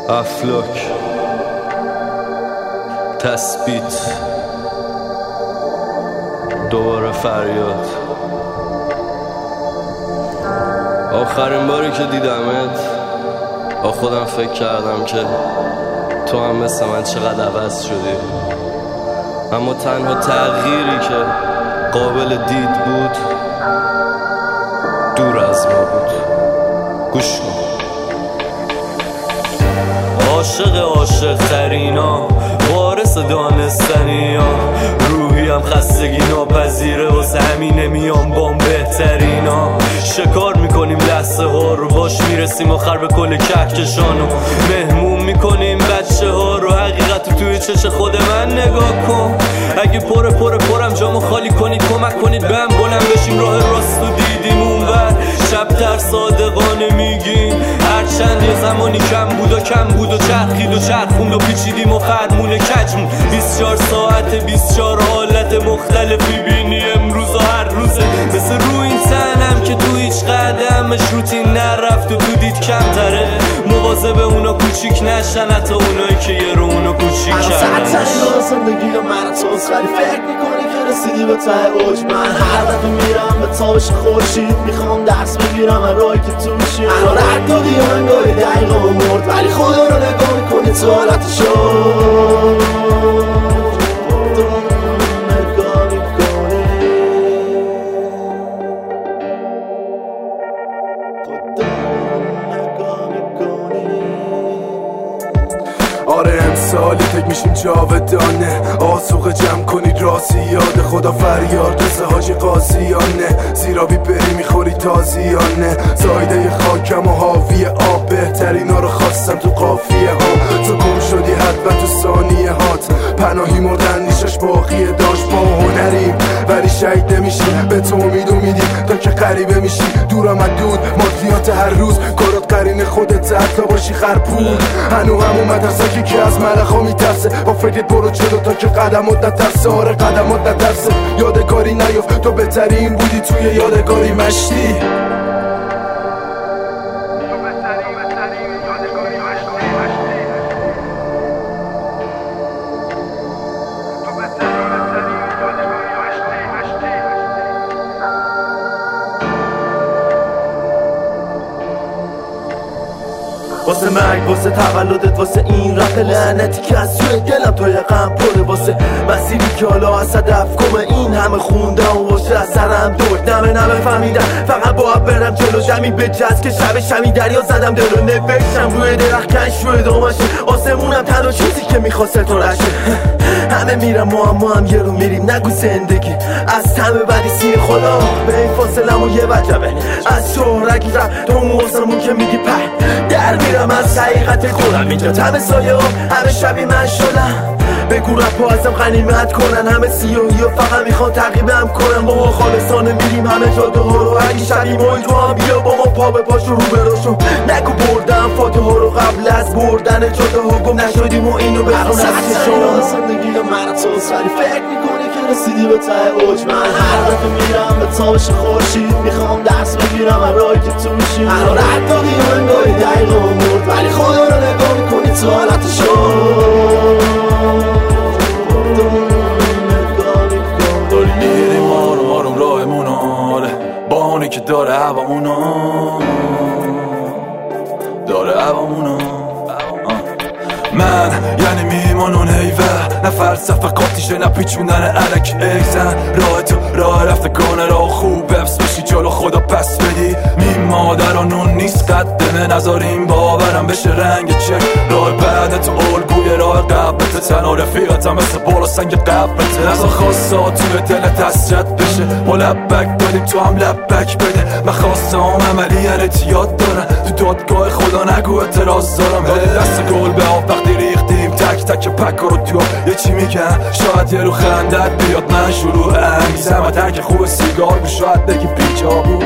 افلاک تثبیت دوباره فریاد. آخرین باری که دیدمت با خودم فکر کردم که تو هم مثل من چقدر عوض شدی، اما تنها تغییری که قابل دید بود دور از ما بود. گوش کن. عاشق ترینا، وارث دانستنیا، روحی هم خستگی ناپذیره، واسه همین نمیام بام بهترینا. شکار میکنیم لحظه ها رو، باش میرسیم آخر به کل کهکشانو، مهمون میکنیم بچه ها رو. حقیقت رو توی چش خود من نگاه کن. اگه پرم جامو خالی کنید، کمک کنید بهم بلند بشیم، راه راست رو دیدیم اونور. شب تر صادقانه میگیم هرچند یه زمانی کم بود و چرخید و چرخوند و پیچیدیم و فرمون کجمون. 24 ساعت 24 حالت مختلفی بینی امروز و هر روزه، مثل رو این تنم که تو هیچ قدمش روتین نرفت و تو دید کمتره. مواظب اونا کوچیک نشن، حتی اونایی که یه رو اونا کوچیک کردن. ساعت زندگی رو من توست، ولی فکر میکنی که رسیدی به ته اوج. من هر دفعه میرم به تابش خورشید، میخوام درس بگیرم راهی که توشی. الان رد دادی و انگاری دقیقا مرد، ولی خدا رو نگاه میکنی تو حالت شد. آره امسالی فکر میشیم جاودانه، آسوق جمع کنید راسی یاد خدا فریاد رسه حاجی قاضیانه. زیرابی بری میخوری تازیانه، زایده خاکم و حاوی آب، بهترین ها رو خواستم تو قافیه ها. تو گم شدی حتما تو ثانیه هات، پناهی مردن نیشش باقیه داشت. ما هنریم ولی شهید نمیشیم، به تو امید میدیم تا که غریبه میشی. دورم از دود مادیات هر روز، کارات قرین خودت حتی باشی خرپود. هنو همون مدرسه که از ملخا میترسه، با فکرت برو جلو تا که قدمت نترسه. آره قدمت نترسه، یادگاری نیفت تو بهترین بودی توی یادگاری مشتی. واسه مرگ، واسه تولدت، واسه این رپ لعنتی که از توی دلم تا یقم پره، واسه مسیری که حالا از صدف کمه این همه خوندم و واسه از سرم دور نمه فهمیدم فقط باید برم جلو. جمعی به جز که شب شمی دریا زدم دلو نوشتم روی درخت کش روی دوماشه. آسمونم تنها چیزی که میخواسته تو رشه. همه میرم ما هم یه رو میریم، نگو زندگی از تمه بدی سین خدا. به این فاصلم و یه وجبه از شهرگی رفت تو اون آسمون که میگی په در میرم از حقیقت خودم. اینجا تم سایه ها همه شبی من شدم. بگو رپ ها ازم غنیمت کنن، همه سیاهی ها فقط میخوان تعقیبم کنن. با ما خالصانه میریم همه جاده ها رو، اگه شبی مایی تو هم بیا با ما پا به پاشو رو براشو. نگو بردم فاتحه ها رو قبل از بردن جاده ها گم نشدیم و اینو بخون از چشم. زندگی رو من توست، ولی فکر میکنی که رسیدی به ته اوج. من هر دفعه میرم به تابش خورشید، میخوام درس بگیرم راهی که توشی. الان رد دادی و انگاری دقیقا مرد، ولی خدا رو نگاه میکنی تو حالت شد. داری میریم آروم راهمونو، آره با اونی که داره هوامونو، داره هوامونو. من یعنی میمانون حیوه، نه فلسفه قاطیشه نه پیچوندن علک اگزن. راه تو راه رفتگانه راه خوب حفظ بشی جلو خدا پس بدی. مادرانون نیست قدمه نذاریم باورم بشه رنگ چک. راه بعد تو الگوی راه قبلته، تنها رفیقتم مثل بالا سنگ قبلته. نزا خواستا توی دلت حسرت بشه، ما لبک دادیم تو هم لبک بده. من خواستم عملی اعتیاد دارن، تو دادگاه خدا نگو اعتراض دارم. ولی دست گل به آب وقتی ریختیم تک تک پک رو تو یه چی میگن، شاید یه رو خندت بیاد. من شروع انگیزم ترک خوب سیگار بود، شاید بگی بیجا بود.